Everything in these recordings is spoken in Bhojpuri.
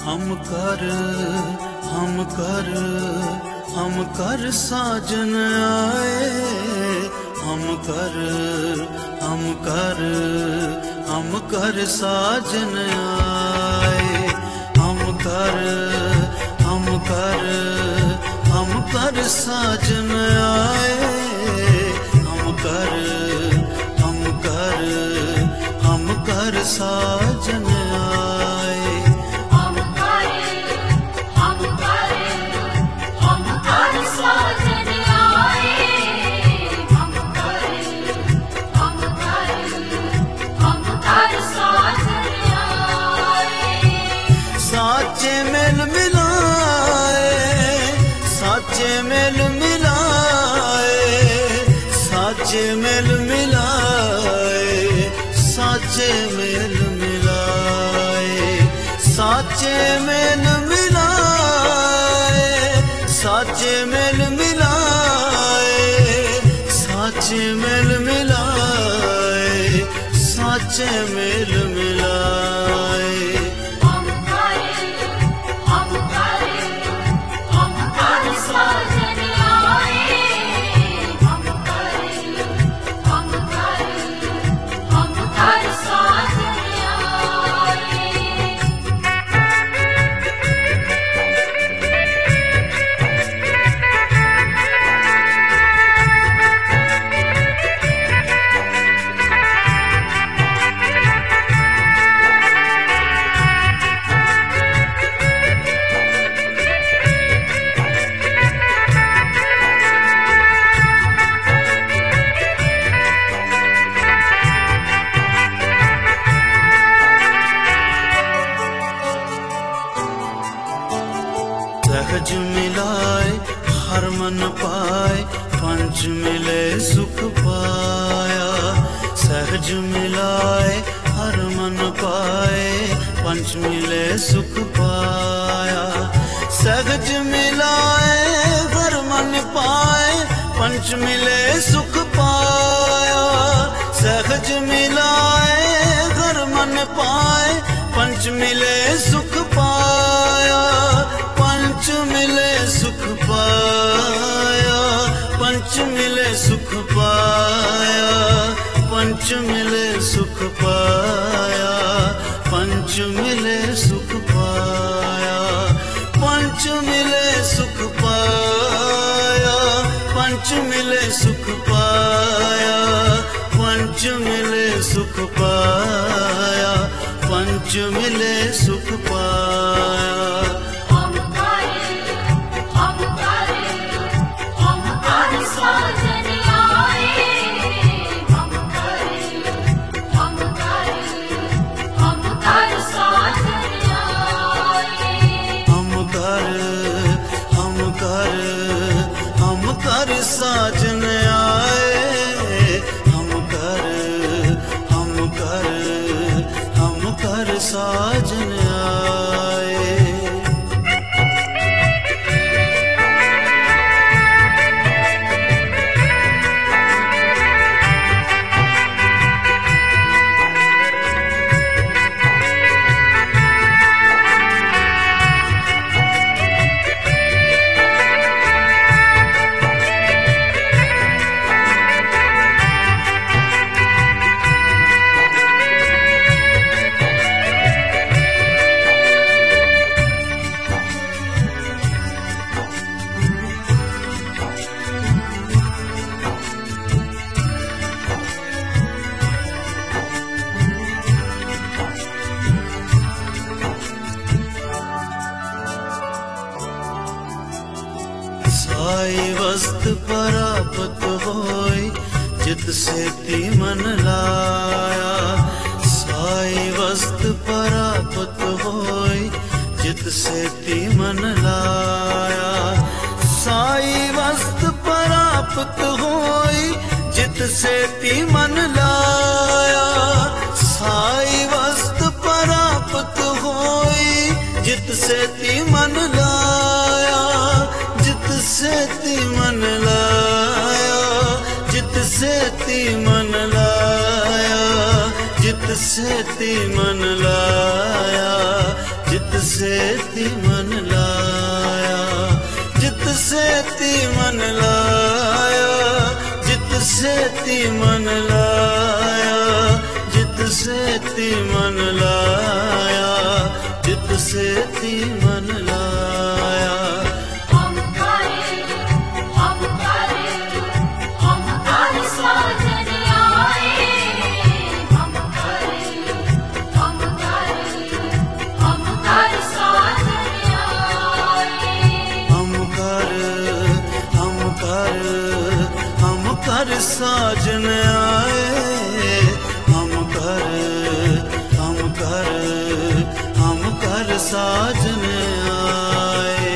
हम कर साजन आए। हम कर साजन आए। हम कर साजन आए। हम कर साजन आए। साजन आए। हम कर साजन आए। साचे मेल मिलाए। साचे मेल मिलाए। साचे मेल मिलाए। साचे मेल मिलाए। साचे मेल मिलाए। साचे मेल मिलाए। साचे मेल मिलाए। साचे मेल मिलाए। हम कर साजन आए। हम कर साजन आए। सहज मिलाए हर मन पाए। पंच मिले सुख पाया। सहज मिलाए हर मन पाए। पंच मिले सुख पाया। सहज मिलाए हर मन पाए। पंच मिले सुख पाया। सहज मिलाए हर मन पाए। पंच मिले सुख पाया। पंच मिले सुख पाया। पंच मिले सुख पाया। पंच मिले सुख पाया। पंच मिले सुख पाया। पंच मिले सुख पाया। पंच मिले सुख पाया। पंच मिले सुख पाया। पंच मिले सुख पाया। साजन आए। हम कर साजन आए। हम कर साजन आए। हम कर साजन आए। साई वस्त परापत होय जित सेती मन लाया। साई वस्त परापत होय जित सेती मन लाया। साई वस्त परापत होय जित सेती मन लाया। साई वस्त परापत होय जित सेती मन लाया। जित सेती मन लाया। जित सेती मन लाया। जित सेती मन लाया। जित से ती मन लाया, जित से ती मन लाया, जित से ती मन लाया, जित से ती मन लाया, जित से ती मन लाया। हम करे साजन आए, हम करे साजन आए। हम कर साजन आए, हम कर साजन आए।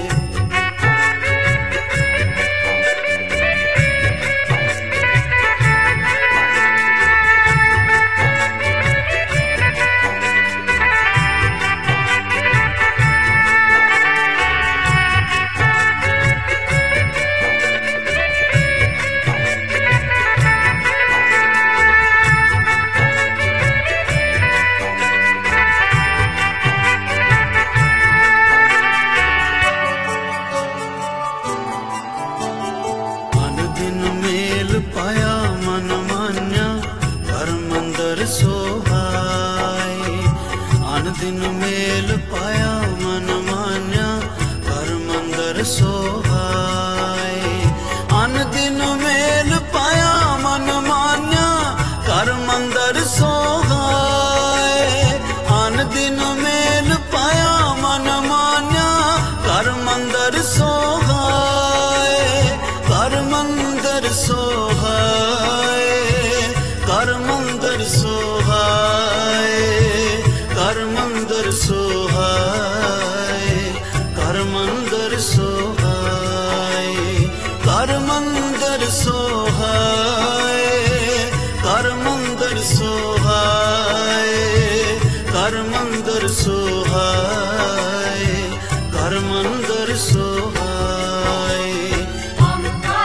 पाया मन मान्या कर मंदर सोहाए, आन दिन मेल पाया मन मान्या कर मंदर सोहाए, आन दिन मेल पाया मन मान्या कर मंदर सोहाए, आन दिन मेल पाया मन मान्या कर मंदर सोहाए, कर मंदर सोहाए, कर मंदर सोहाए, कर मंदर सोहाए, कर मंदर सोहाए, कर मंदर सोहाए, कर मंदर सोहाए, कर मंदर सोहाए, कर मंदर सोहाए। हम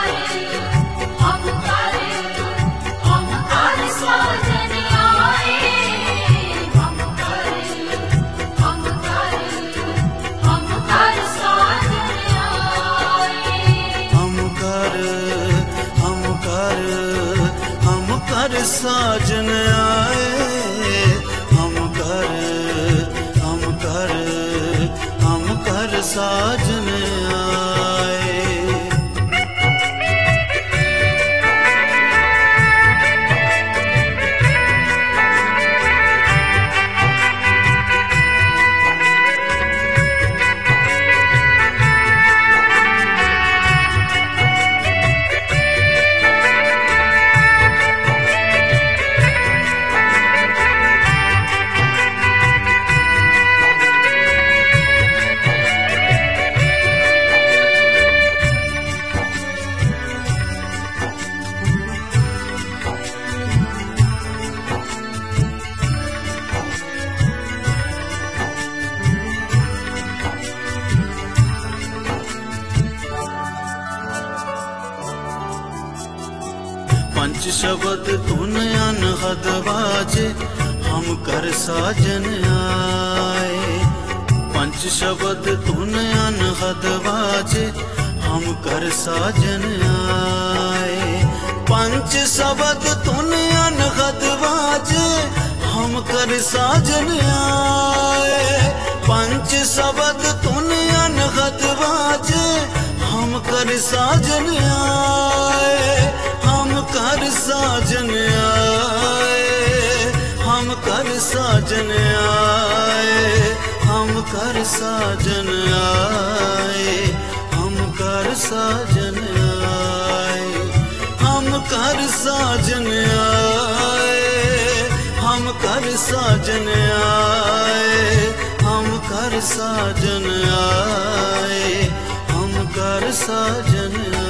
करे साजन आए, हम करे साजन आए। हम कर साजन आए, हम कर साजन आए। पंच शब्द धुन अनहद बाजे, हम कर साजन आए, पंच शब्द धुन अनहद बाजे, हम कर साजन आए, पंच शब्द धुन अनहद बाजे, हम कर साजन आए, पंच शब्द धुन अनहद बाजे, हम कर साजन आए, हम कर साजन आए, हम कर साजन आए, हम कर साजन आए, हम कर साजन आए, हम कर साजन आए, हम कर साजन आए, हम कर साजन आए, हम कर साजन